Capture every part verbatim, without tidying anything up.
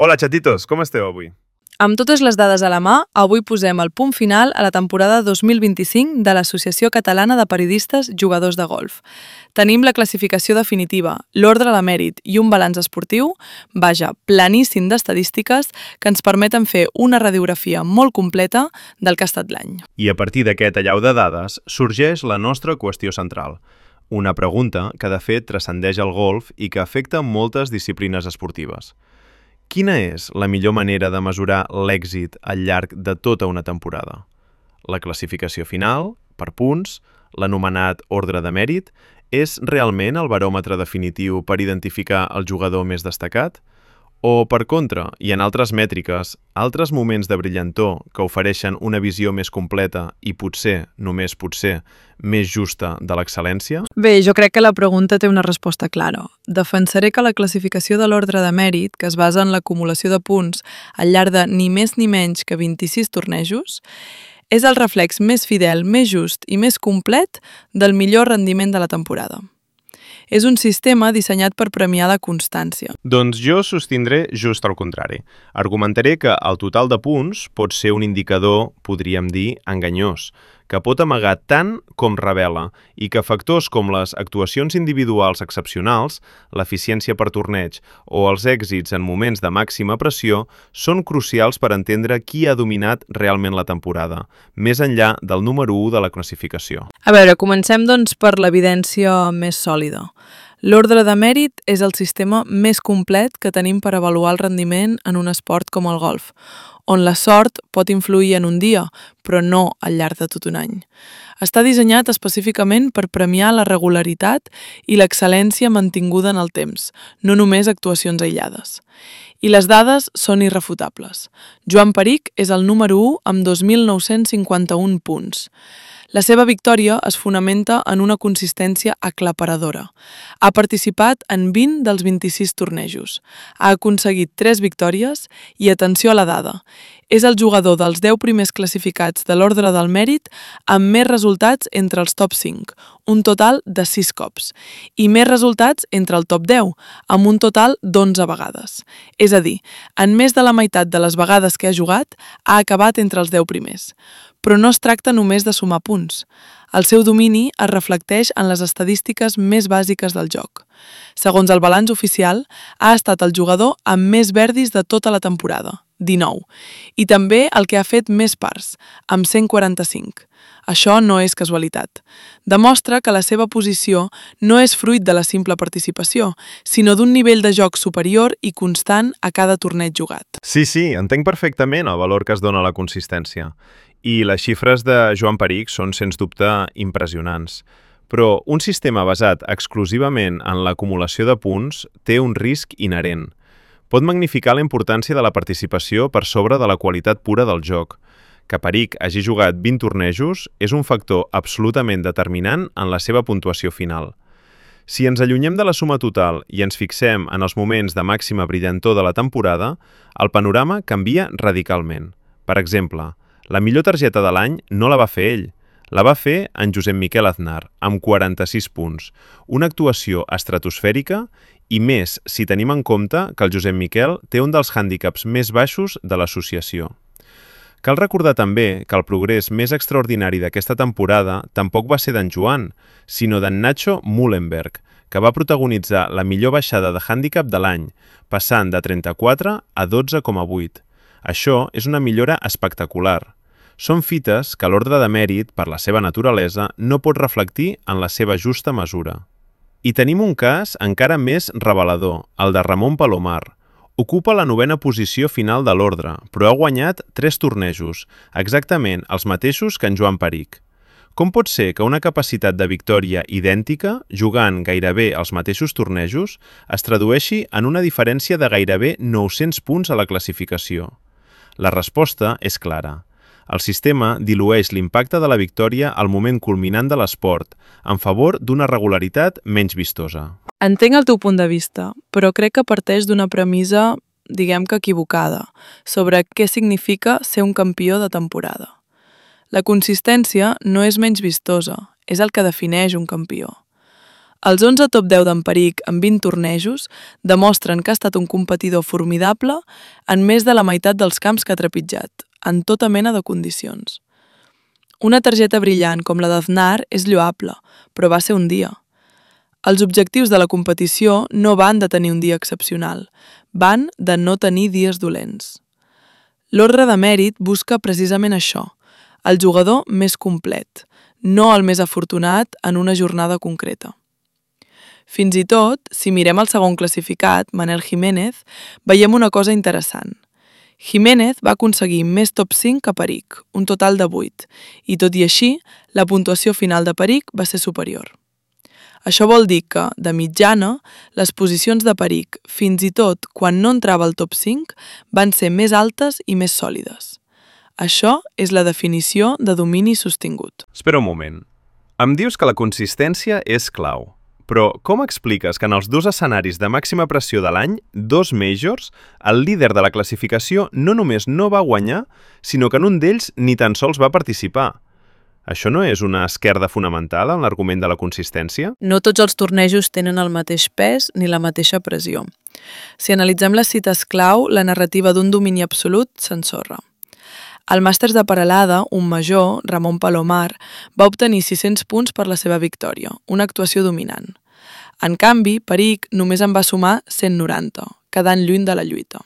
Hola, xatitos, com esteu avui? Amb totes les dades a la mà, avui posem el punt final a la temporada dos mil vint-i-cinc de l'Associació Catalana de Periodistes Jugadors de Golf. Tenim la classificació definitiva, l'ordre de mèrit i un balanç esportiu, vaja, planíssim d'estadístiques que ens permeten fer una radiografia molt completa del que ha estat l'any. I a partir d'aquest allau de dades sorgeix la nostra qüestió central. Una pregunta que de fet transcendeix el golf i que afecta moltes disciplines esportives. Quina és la millor manera de mesurar l'èxit al llarg de tota una temporada? La classificació final, per punts, l'anomenat ordre de mèrit, és realment el baròmetre definitiu per identificar el jugador més destacat? O, per contra, hi ha altres mètriques, altres moments de brillantor que ofereixen una visió més completa i potser, només potser, més justa de l'excel·lència? Bé, jo crec que la pregunta té una resposta clara. Defensaré que la classificació de l'ordre de mèrit, que es basa en l'acumulació de punts al llarg de ni més ni menys que vint-i-sis tornejos, és el reflex més fidel, més just i més complet del millor rendiment de la temporada. És un sistema dissenyat per premiar la constància. Doncs jo sostindré just el contrari. Argumentaré que el total de punts pot ser un indicador, podríem dir, enganyós, que pot amagar tant com revela i que factors com les actuacions individuals excepcionals, l'eficiència per torneig o els èxits en moments de màxima pressió són crucials per entendre qui ha dominat realment la temporada, més enllà del número u de la classificació. A veure, comencem doncs per l'evidència més sòlida. L'ordre de mèrit és el sistema més complet que tenim per avaluar el rendiment en un esport com el golf, on la sort pot influir en un dia, però no al llarg de tot un any. Està dissenyat específicament per premiar la regularitat i l'excel·lència mantinguda en el temps, no només actuacions aïllades. I les dades són irrefutables. Joan Perich és el número u amb dos mil nou-cents cinquanta-un punts. La seva victòria es fonamenta en una consistència aclaparadora. Ha participat en vint dels vint-i-sis tornejos. Ha aconseguit tres victòries i, atenció a la dada, és el jugador dels deu primers classificats de l'ordre del mèrit amb més resultats entre els top cinc, un total de sis cops, i més resultats entre el top deu, amb un total d'onze vegades. És a dir, en més de la meitat de les vegades que ha jugat, ha acabat entre els deu primers. Però no es tracta només de sumar punts. El seu domini es reflecteix en les estadístiques més bàsiques del joc. Segons el balanç oficial, ha estat el jugador amb més verdis de tota la temporada, dinou, i també el que ha fet més pars, amb cent quaranta-cinc. Això no és casualitat. Demostra que la seva posició no és fruit de la simple participació, sinó d'un nivell de joc superior i constant a cada torneig jugat. Sí, sí, entenc perfectament el valor que es dona a la consistència. I les xifres de Joan Perich són, sens dubte, impressionants. Però un sistema basat exclusivament en l'acumulació de punts té un risc inherent. Pot magnificar la importància de la participació per sobre de la qualitat pura del joc. Que Perich hagi jugat vint tornejos és un factor absolutament determinant en la seva puntuació final. Si ens allunyem de la suma total i ens fixem en els moments de màxima brillantor de la temporada, el panorama canvia radicalment. Per exemple, la millor targeta de l'any no la va fer ell, la va fer en Josep Miquel Aznar, amb quaranta-sis punts, una actuació estratosfèrica i més si tenim en compte que el Josep Miquel té un dels hàndicaps més baixos de l'associació. Cal recordar també que el progrés més extraordinari d'aquesta temporada tampoc va ser d'en Joan, sinó d'en Nacho Mullenberg, que va protagonitzar la millor baixada de hàndicap de l'any, passant de trenta-quatre a dotze coma vuit. Això és una millora espectacular. Són fites que l'ordre de mèrit, per la seva naturalesa, no pot reflectir en la seva justa mesura. I tenim un cas encara més revelador, el de Ramon Palomar. Ocupa la novena posició final de l'ordre, però ha guanyat tres tornejos, exactament els mateixos que en Joan Perich. Com pot ser que una capacitat de victòria idèntica, jugant gairebé els mateixos tornejos, es tradueixi en una diferència de gairebé nou-cents punts a la classificació? La resposta és clara. El sistema dilueix l'impacte de la victòria al moment culminant de l'esport, en favor d'una regularitat menys vistosa. Entenc el teu punt de vista, però crec que parteix d'una premissa, diguem que equivocada, sobre què significa ser un campió de temporada. La consistència no és menys vistosa, és el que defineix un campió. Els onze top deu d'en Peric en vint tornejos demostren que ha estat un competidor formidable en més de la meitat dels camps que ha trepitjat, en tota mena de condicions. Una targeta brillant com la d'Aznar és lloable, però va ser un dia. Els objectius de la competició no van de tenir un dia excepcional, van de no tenir dies dolents. L'ordre de mèrit busca precisament això, el jugador més complet, no el més afortunat en una jornada concreta. Fins i tot, si mirem el segon classificat, Manel Jiménez, veiem una cosa interessant. Jiménez va aconseguir més top cinc que Peric, un total de vuit, i tot i així, la puntuació final de Peric va ser superior. Això vol dir que, de mitjana, les posicions de Peric, fins i tot quan no entrava al top cinc, van ser més altes i més sòlides. Això és la definició de domini sostingut. Espera un moment. Em dius que la consistència és clau. Però com expliques que en els dos escenaris de màxima pressió de l'any, dos majors, el líder de la classificació no només no va guanyar, sinó que en un d'ells ni tan sols va participar? Això no és una esquerda fonamental en l'argument de la consistència? No tots els tornejos tenen el mateix pes ni la mateixa pressió. Si analitzem les cites clau, la narrativa d'un domini absolut s'ensorra. Al Màsters de Peralada, un major, Ramon Palomar, va obtenir sis-cents punts per la seva victòria, una actuació dominant. En canvi, Peric només en va sumar cent noranta, quedant lluny de la lluita.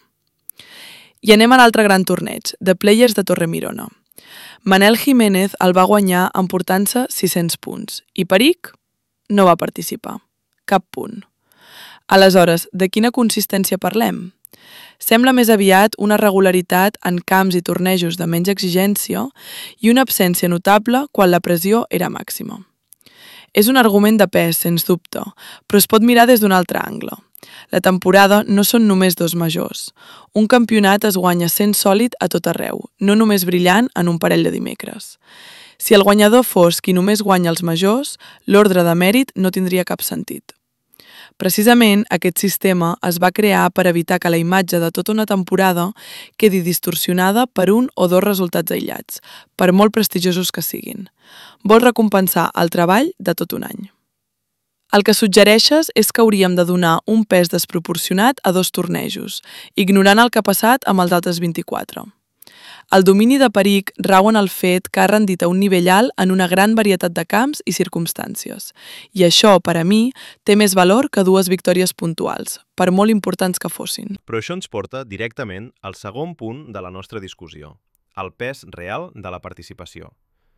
I anem a l'altre gran torneig, The Players de Torremirona. Manel Jiménez el va guanyar emportant-se sis-cents punts, i Peric no va participar. Cap punt. Aleshores, de quina consistència parlem? Sembla més aviat una regularitat en camps i tornejos de menys exigència i una absència notable quan la pressió era màxima. És un argument de pes, sens dubte, però es pot mirar des d'un altre angle. La temporada no són només dos majors. Un campionat es guanya sent sòlid a tot arreu, no només brillant en un parell de dimecres. Si el guanyador fos qui només guanya els majors, l'ordre de mèrit no tindria cap sentit. Precisament, aquest sistema es va crear per evitar que la imatge de tota una temporada quedi distorsionada per un o dos resultats aïllats, per molt prestigiosos que siguin. Vol recompensar el treball de tot un any. El que suggereixes és que hauríem de donar un pes desproporcionat a dos tornejos, ignorant el que ha passat amb els altres vint-i-quatre. El domini de Peric rau en el fet que ha rendit a un nivell alt en una gran varietat de camps i circumstàncies. I això, per a mi, té més valor que dues victòries puntuals, per molt importants que fossin. Però això ens porta directament al segon punt de la nostra discussió, el pes real de la participació.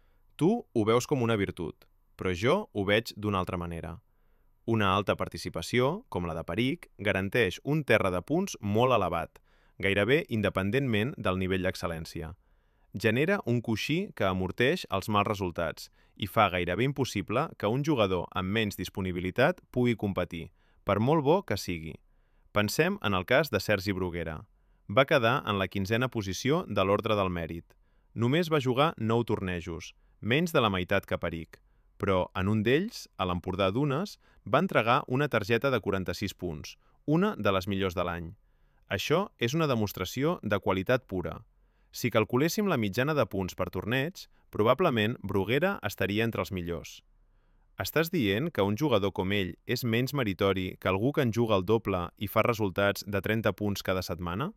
Tu ho veus com una virtut, però jo ho veig d'una altra manera. Una alta participació, com la de Peric, garanteix un terra de punts molt elevat, gairebé independentment del nivell d'excel·lència. Genera un coixí que amorteix els mals resultats i fa gairebé impossible que un jugador amb menys disponibilitat pugui competir, per molt bo que sigui. Pensem en el cas de Sergi Bruguera. Va quedar en la quinzena posició de l'ordre del mèrit. Només va jugar nou tornejos, menys de la meitat que Peric, però en un d'ells, a l'Empordà Dunes, va entregar una targeta de quaranta-sis punts, una de les millors de l'any. Això és una demostració de qualitat pura. Si calculéssim la mitjana de punts per torneig, probablement Bruguera estaria entre els millors. Estàs dient que un jugador com ell és menys meritori que algú que en juga el doble i fa resultats de trenta punts cada setmana?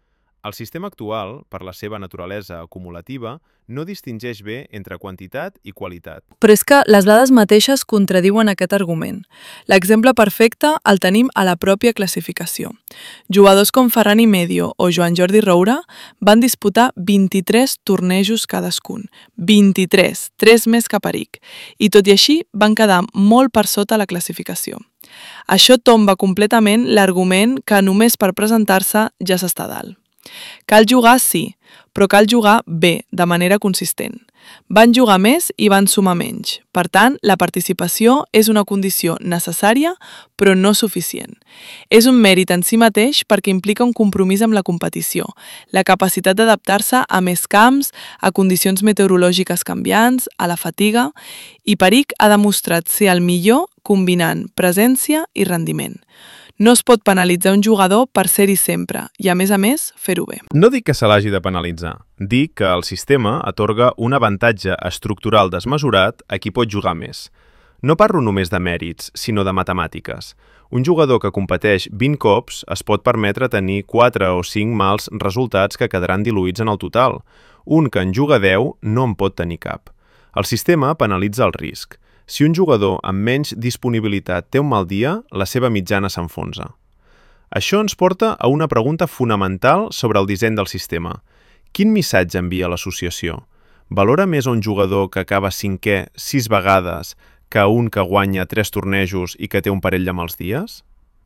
El sistema actual, per la seva naturalesa acumulativa, no distingeix bé entre quantitat i qualitat. Però és que les dades mateixes contradiuen aquest argument. L'exemple perfecte el tenim a la pròpia classificació. Jugadors com Ferran i Medio o Joan Jordi Roura van disputar vint-i-tres tornejos cadascun. vint-i-tres, tres més que Peric. I tot i així van quedar molt per sota la classificació. Això tomba completament l'argument que només per presentar-se ja s'està dalt. Cal jugar, sí, però cal jugar bé, de manera consistent. Van jugar més i van sumar menys. Per tant, la participació és una condició necessària, però no suficient. És un mèrit en si mateix perquè implica un compromís amb la competició, la capacitat d'adaptar-se a més camps, a condicions meteorològiques canviants, a la fatiga, i Peric ha demostrat ser el millor combinant presència i rendiment. No es pot penalitzar un jugador per ser-hi sempre i, a més a més, fer-ho bé. No dic que se l'hagi de penalitzar. Dic que el sistema atorga un avantatge estructural desmesurat a qui pot jugar més. No parlo només de mèrits, sinó de matemàtiques. Un jugador que competeix vint cops es pot permetre tenir quatre o cinc mals resultats que quedaran diluïts en el total. Un que en juga deu no en pot tenir cap. El sistema penalitza el risc. Si un jugador amb menys disponibilitat té un mal dia, la seva mitjana s'enfonsa. Això ens porta a una pregunta fonamental sobre el disseny del sistema. Quin missatge envia l'associació? Valora més a un jugador que acaba cinquè sis vegades que un que guanya tres tornejos i que té un parell de mals dies?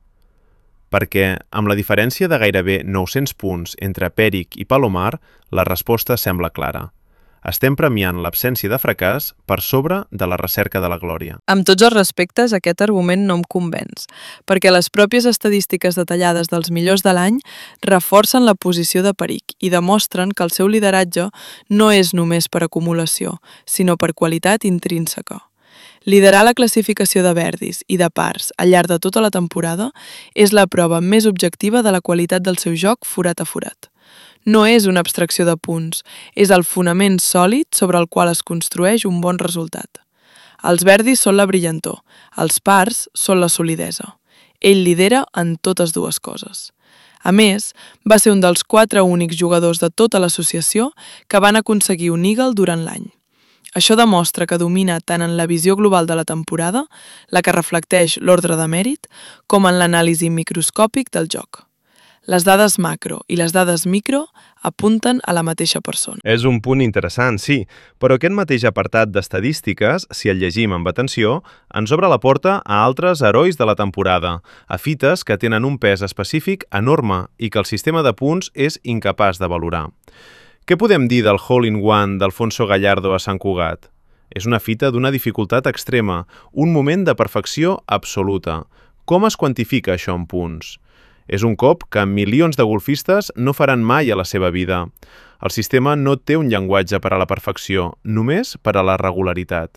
Perquè, amb la diferència de gairebé nou-cents punts entre Pèric i Palomar, la resposta sembla clara. Estem premiant l'absència de fracàs per sobre de la recerca de la glòria. Amb tots els respectes, aquest argument no em convenç, perquè les pròpies estadístiques detallades dels millors de l'any reforcen la posició de Pèric i demostren que el seu lideratge no és només per acumulació, sinó per qualitat intrínseca. Liderar la classificació de verdis i de pars al llarg de tota la temporada és la prova més objectiva de la qualitat del seu joc forat a forat. No és una abstracció de punts, és el fonament sòlid sobre el qual es construeix un bon resultat. Els verdis són la brillantor, els pars són la solidesa. Ell lidera en totes dues coses. A més, va ser un dels quatre únics jugadors de tota l'associació que van aconseguir un Eagle durant l'any. Això demostra que domina tant en la visió global de la temporada, la que reflecteix l'ordre de mèrit, com en l'anàlisi microscòpic del joc. Les dades macro i les dades micro apunten a la mateixa persona. És un punt interessant, sí, però aquest mateix apartat d'estadístiques, si el llegim amb atenció, ens obre la porta a altres herois de la temporada, a fites que tenen un pes específic enorme i que el sistema de punts és incapaç de valorar. Què podem dir del hole-in-one d'Alfonso Gallardo a Sant Cugat? És una fita d'una dificultat extrema, un moment de perfecció absoluta. Com es quantifica això en punts? És un cop que milions de golfistes no faran mai a la seva vida. El sistema no té un llenguatge per a la perfecció, només per a la regularitat.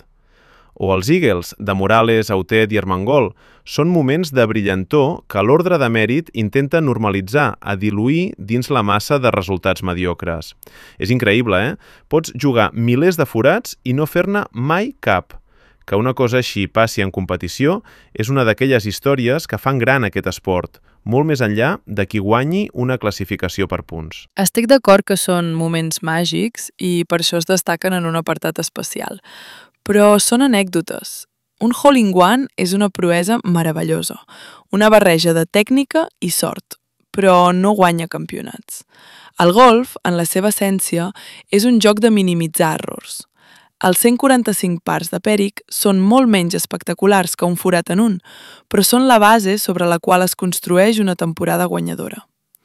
O els Eagles, de Morales, Autet i Armengol, són moments de brillantor que l'ordre de mèrit intenta normalitzar, a diluir dins la massa de resultats mediocres. És increïble, eh? Pots jugar milers de forats i no fer-ne mai cap. Que una cosa així passi en competició és una d'aquelles històries que fan gran aquest esport, molt més enllà de qui guanyi una classificació per punts. Estic d'acord que són moments màgics i per això es destaquen en un apartat especial. Però són anècdotes. Un hole-in-one és una proesa meravellosa, una barreja de tècnica i sort, però no guanya campionats. El golf, en la seva essència, és un joc de minimitzar errors. Els cent quaranta-cinc pars de Pèric són molt menys espectaculars que un forat en un, però són la base sobre la qual es construeix una temporada guanyadora.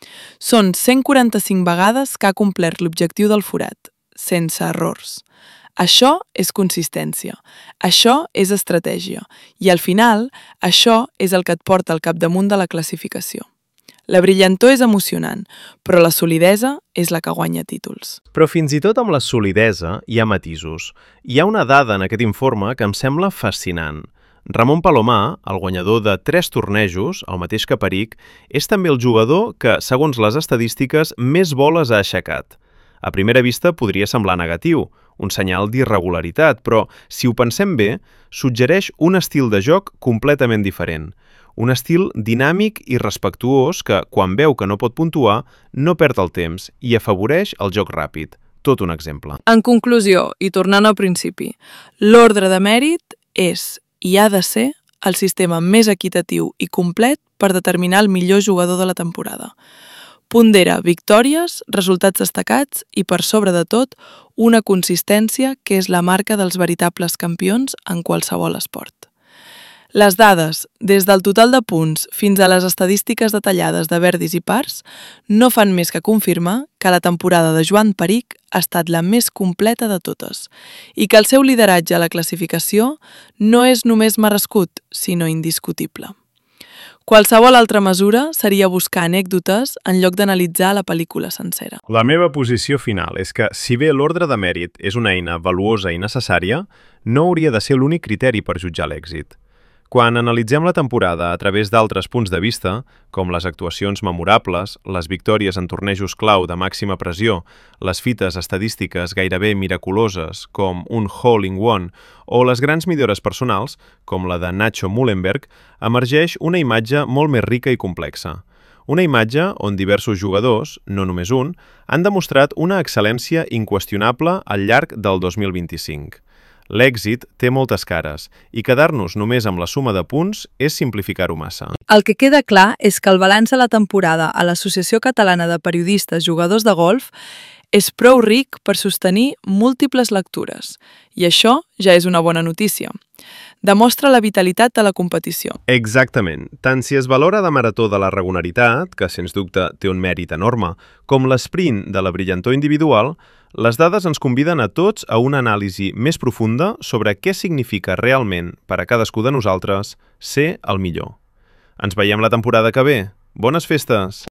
Són cent quaranta-cinc vegades que ha complert l'objectiu del forat, sense errors. Això és consistència, això és estratègia, i al final, això és el que et porta al capdamunt de la classificació. La brillantor és emocionant, però la solidesa és la que guanya títols. Però fins i tot amb la solidesa hi ha matisos. Hi ha una dada en aquest informe que em sembla fascinant. Ramon Palomar, el guanyador de tres tornejos, el mateix que Pèric, és també el jugador que, segons les estadístiques, més boles ha aixecat. A primera vista podria semblar negatiu, un senyal d'irregularitat, però, si ho pensem bé, suggereix un estil de joc completament diferent. Un estil dinàmic i respectuós que, quan veu que no pot puntuar, no perd el temps i afavoreix el joc ràpid. Tot un exemple. En conclusió, i tornant al principi, l'ordre de mèrit és, i ha de ser, el sistema més equitatiu i complet per determinar el millor jugador de la temporada. Pondera victòries, resultats destacats i, per sobre de tot, una consistència que és la marca dels veritables campions en qualsevol esport. Les dades, des del total de punts fins a les estadístiques detallades de verdis i pars, no fan més que confirmar que la temporada de Joan Pèric ha estat la més completa de totes i que el seu lideratge a la classificació no és només merescut, sinó indiscutible. Qualsevol altra mesura seria buscar anècdotes en lloc d'analitzar la pel·lícula sencera. La meva posició final és que, si bé l'ordre de mèrit és una eina valuosa i necessària, no hauria de ser l'únic criteri per jutjar l'èxit. Quan analitzem la temporada a través d'altres punts de vista, com les actuacions memorables, les victòries en tornejos clau de màxima pressió, les fites estadístiques gairebé miraculoses, com un hole-in-one, o les grans millores personals, com la de Nacho Mullenberg, emergeix una imatge molt més rica i complexa. Una imatge on diversos jugadors, no només un, han demostrat una excel·lència inqüestionable al llarg del dos mil vint-i-cinc. L'èxit té moltes cares i quedar-nos només amb la suma de punts és simplificar-ho massa. El que queda clar és que el balanç de la temporada a l'Associació Catalana de Periodistes Jugadors de Golf és prou ric per sostenir múltiples lectures, i això ja és una bona notícia. Demostra la vitalitat de la competició. Exactament. Tant si es valora de marató de la regularitat, que sens dubte té un mèrit enorme, com l'esprint de la brillantor individual, les dades ens conviden a tots a una anàlisi més profunda sobre què significa realment per a cadascú de nosaltres ser el millor. Ens veiem la temporada que ve. Bones festes!